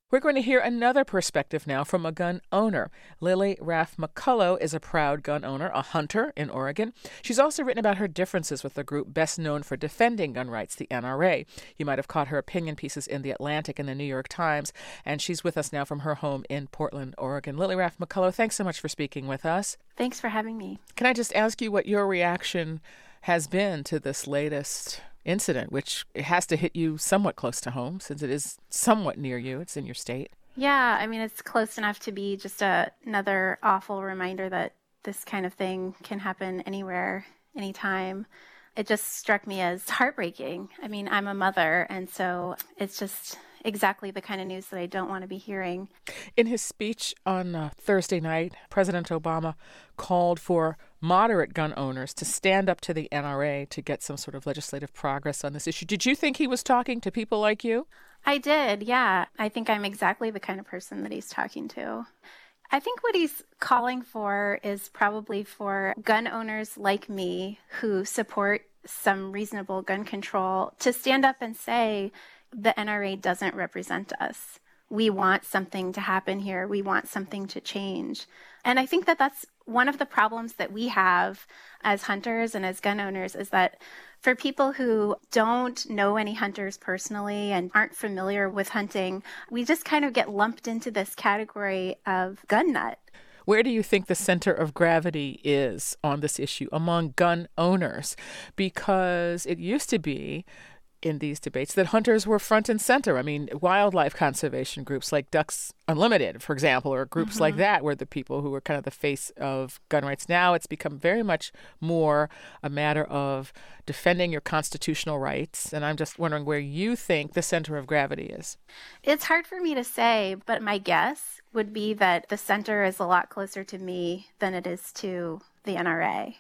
We're going to hear another perspective now from a gun owner. Lily Raff McCullough is a proud gun owner, a hunter in Oregon. She's also written about her differences with the group best known for defending gun rights, the NRA. You might have caught her opinion pieces in The Atlantic and the New York Times, and she's with us now from her home in Portland, Oregon. Lily Raff McCullough, thanks so much for speaking with us. Thanks for having me. Can I just ask you what your reaction has been to this latest incident, which it has to hit you somewhat close to home since it is somewhat near you. It's in your state. Yeah, I mean, it's close enough to be just another awful reminder that this kind of thing can happen anywhere, anytime. It just struck me as heartbreaking. I mean, I'm a mother, and so it's just exactly the kind of news that I don't want to be hearing. In his speech on Thursday night, President Obama called for moderate gun owners to stand up to the NRA to get some sort of legislative progress on this issue. Did you think he was talking to people like you? I did, yeah. I think I'm exactly the kind of person that he's talking to. I think what he's calling for is probably for gun owners like me who support some reasonable gun control to stand up and say, the NRA doesn't represent us. We want something to happen here. We want something to change. And I think that that's one of the problems that we have as hunters and as gun owners is that for people who don't know any hunters personally and aren't familiar with hunting, we just kind of get lumped into this category of gun nut. Where do you think the center of gravity is on this issue among gun owners? Because it used to be in these debates that hunters were front and center. I mean, wildlife conservation groups like Ducks Unlimited, for example, or groups like that were the people who were kind of the face of gun rights. Now it's become very much more a matter of defending your constitutional rights. And I'm just wondering where you think the center of gravity is. It's hard for me to say, but my guess would be that the center is a lot closer to me than it is to the NRA.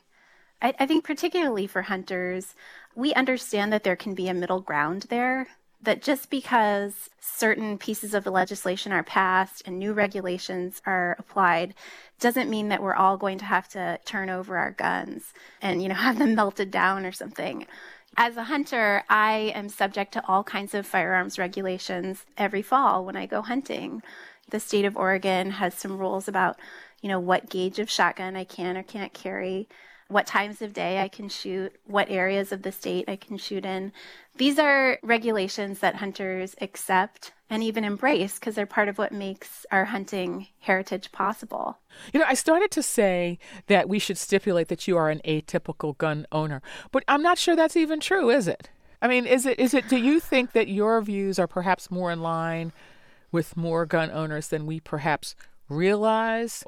I think particularly for hunters, we understand that there can be a middle ground there, that just because certain pieces of the legislation are passed and new regulations are applied doesn't mean that we're all going to have to turn over our guns and, have them melted down or something. As a hunter, I am subject to all kinds of firearms regulations every fall when I go hunting. The state of Oregon has some rules about, what gauge of shotgun I can or can't carry, what times of day I can shoot, what areas of the state I can shoot in. These are regulations that hunters accept and even embrace because they're part of what makes our hunting heritage possible. I started to say that we should stipulate that you are an atypical gun owner, but I'm not sure that's even true, is it? I mean, is it? Do you think that your views are perhaps more in line with more gun owners than we perhaps realize?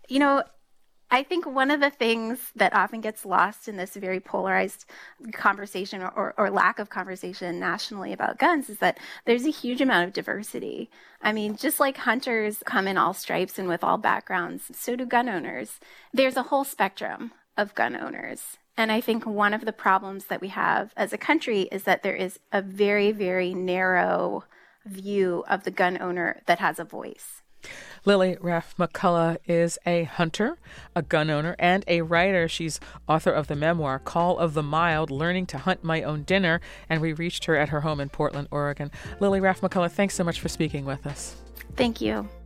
I think one of the things that often gets lost in this very polarized conversation or lack of conversation nationally about guns is that there's a huge amount of diversity. I mean, just like hunters come in all stripes and with all backgrounds, so do gun owners. There's a whole spectrum of gun owners. And I think one of the problems that we have as a country is that there is a very, very narrow view of the gun owner that has a voice. Lily Raff McCullough is a hunter, a gun owner, and a writer. She's author of the memoir, Call of the Mild, Learning to Hunt My Own Dinner, and we reached her at her home in Portland, Oregon. Lily Raff McCullough, thanks so much for speaking with us. Thank you.